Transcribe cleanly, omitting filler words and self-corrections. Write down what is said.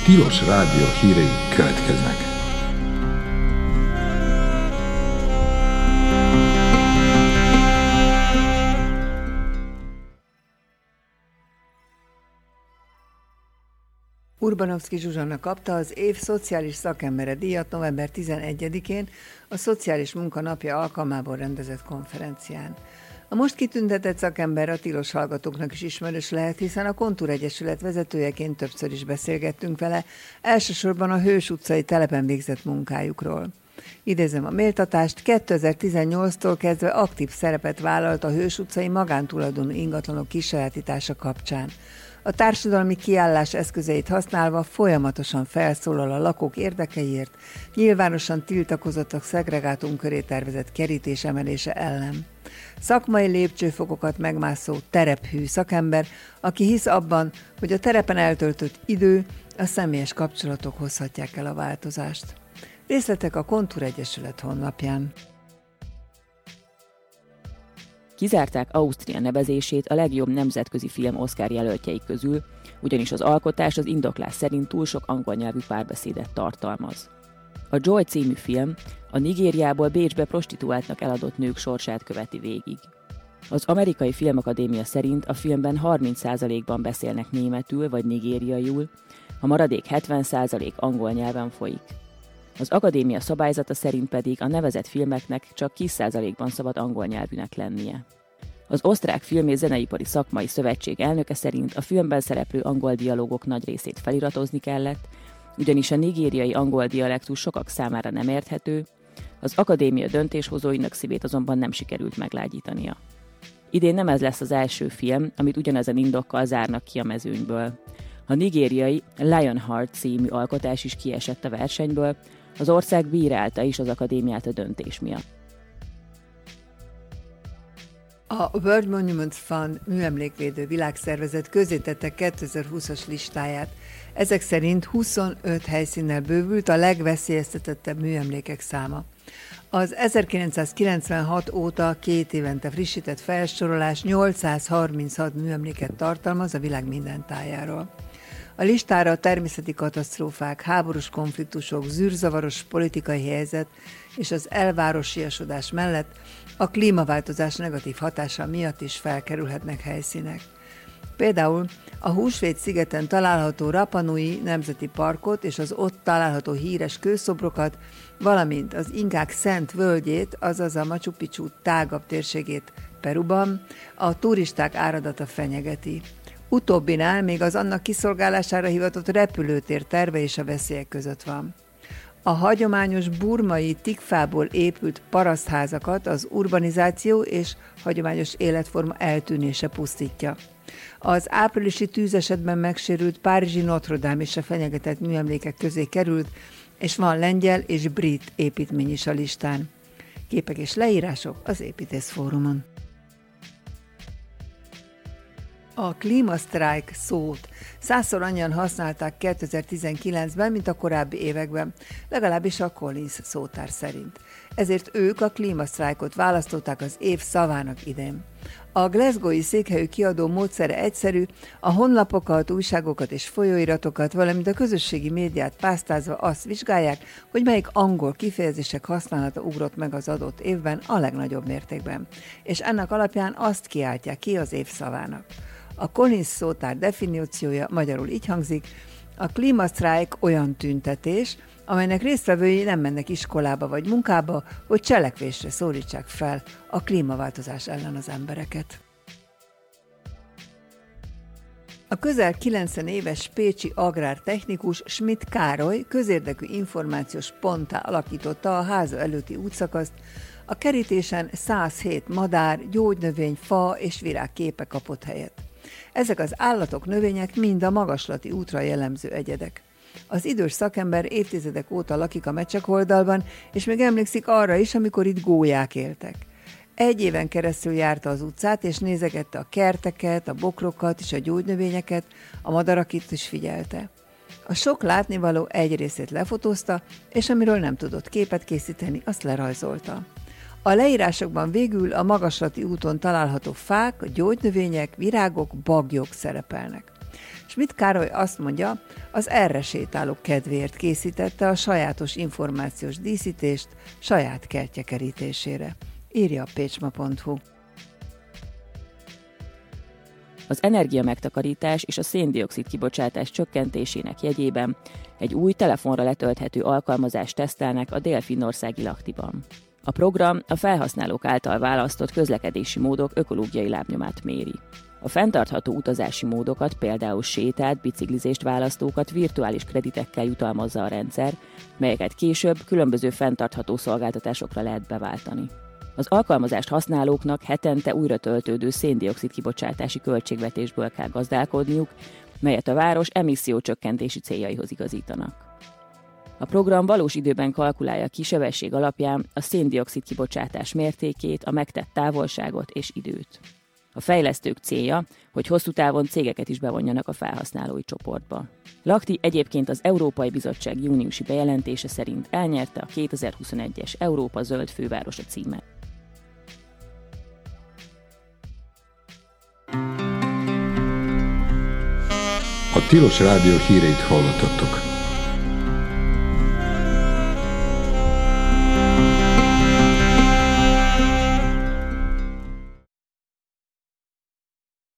Tilos Rádió hírei következnek. Urbanovszky Zsuzsanna kapta az év szociális szakembere díjat november 11-én a Szociális Munka Napja alkalmából rendezett konferencián. A most kitüntetett szakember a tilos hallgatóknak is ismerős lehet, hiszen a Kontúr Egyesület vezetőjeként többször is beszélgettünk vele, elsősorban a Hős utcai telepen végzett munkájukról. Idézem a méltatást, 2018-tól kezdve aktív szerepet vállalt a Hős utcai magántulajdonú ingatlanok kisajátítása kapcsán. A társadalmi kiállás eszközeit használva folyamatosan felszólal a lakók érdekeiért, nyilvánosan tiltakozott a szegregátum köré tervezett kerítés emelése ellen. Szakmai lépcsőfokokat megmászó terephű szakember, aki hisz abban, hogy a terepen eltöltött idő, a személyes kapcsolatok hozhatják el a változást. Részletek a Kontúr Egyesület honlapján. Kizárták Ausztria nevezését a legjobb nemzetközi film Oscar jelöltjei közül, ugyanis az alkotás az indoklás szerint túl sok angol nyelvű párbeszédet tartalmaz. A Joy című film a Nigériából Bécsbe prostituáltnak eladott nők sorsát követi végig. Az Amerikai Filmakadémia szerint a filmben 30%-ban beszélnek németül vagy nigériaiul, a maradék 70% angol nyelven folyik. Az akadémia szabályzata szerint pedig a nevezett filmeknek csak 10%-ban szabad angol nyelvűnek lennie. Az Osztrák Film- és Zeneipari Szakmai Szövetség elnöke szerint a filmben szereplő angol dialógok nagy részét feliratozni kellett, ugyanis a nigériai angol dialektus sokak számára nem érthető, az akadémia döntéshozóinak szívét azonban nem sikerült meglágyítania. Idén nem ez lesz az első film, amit ugyanezen indokkal zárnak ki a mezőnyből. A nigériai Lionheart című alkotás is kiesett a versenyből, az ország bírálta is az akadémiát a döntés miatt. A World Monuments Fund műemlékvédő világszervezet közzétette 2020-as listáját. Ezek szerint 25 helyszínnel bővült a legveszélyeztetettebb műemlékek száma. Az 1996 óta 2 évente frissített felsorolás 836 műemléket tartalmaz a világ minden tájáról. A listára a természeti katasztrófák, háborús konfliktusok, zűrzavaros politikai helyzet és az elvárosiasodás mellett a klímaváltozás negatív hatása miatt is felkerülhetnek helyszínek. Például a Húsvét-szigeten található Rapa Nui Nemzeti Parkot és az ott található híres kőszobrokat, valamint az Inkák Szent Völgyét, azaz a Machu Picchu tágabb térségét Peruban a turisták áradata fenyegeti. Utóbbinál még az annak kiszolgálására hivatott repülőtér terve is a veszélyek között van. A hagyományos burmai tikfából épült parasztházakat az urbanizáció és hagyományos életforma eltűnése pusztítja. Az áprilisi tűzesetben megsérült párizsi Notre Dame is a fenyegetett műemlékek közé került, és van lengyel és brit építmény is a listán. Képek és leírások az Építészfórumon. A klímasztrájk szót 100-szor annyian használták 2019-ben, mint a korábbi években, legalábbis a Collins szótár szerint. Ezért ők a klímasztrájkot választották az év szavának idén. A glasgowi székhelyű kiadó módszere egyszerű, a honlapokat, újságokat és folyóiratokat, valamint a közösségi médiát pásztázva azt vizsgálják, hogy melyik angol kifejezések használata ugrott meg az adott évben a legnagyobb mértékben, és ennek alapján azt kiáltják ki az év szavának. A Collins szótár definíciója magyarul így hangzik: a klímasztrájk olyan tüntetés, amelynek résztvevői nem mennek iskolába vagy munkába, hogy cselekvésre szólítsák fel a klímaváltozás ellen az embereket. A közel 90 éves pécsi agrártechnikus Schmidt Károly közérdekű információs ponttá alakította a háza előtti útszakaszt, a kerítésen 107 madár, gyógynövény, fa és virágképe kapott helyet. Ezek az állatok, növények mind a magaslati útra jellemző egyedek. Az idős szakember évtizedek óta lakik a Mecsekoldalban, és még emlékszik arra is, amikor itt gólyák éltek. 1 éven keresztül járta az utcát, és nézegette a kerteket, a bokrokat és a gyógynövényeket, a madarakit is figyelte. A sok látnivaló egy részét lefotózta, és amiről nem tudott képet készíteni, azt lerajzolta. A leírásokban végül a magaslati úton található fák, gyógynövények, virágok, baglyok szerepelnek. Schmidt Károly azt mondja, az erre sétálók kedvéért készítette a sajátos információs díszítést saját kertje kerítésére. Írja a pécsma.hu. Az energiamegtakarítás és a szén-dioxid kibocsátás csökkentésének jegyében egy új telefonra letölthető alkalmazást tesztelnek a dél-finnországi Lahtiban. A program a felhasználók által választott közlekedési módok ökológiai lábnyomát méri. A fenntartható utazási módokat, például sétát, biciklizést választókat virtuális kreditekkel jutalmazza a rendszer, melyeket később különböző fenntartható szolgáltatásokra lehet beváltani. Az alkalmazást használóknak hetente újra töltődő szén-dioxid kibocsátási költségvetésből kell gazdálkodniuk, melyet a város emissziócsökkentési céljaihoz igazítanak. A program valós időben kalkulálja ki sebesség alapján a szén-dioxid kibocsátás mértékét, a megtett távolságot és időt. A fejlesztők célja, hogy hosszú távon cégeket is bevonjanak a felhasználói csoportba. Lahti egyébként az Európai Bizottság júniusi bejelentése szerint elnyerte a 2021-es Európa zöld fővárosa címet. A Tilos Rádió híreit hallottatok.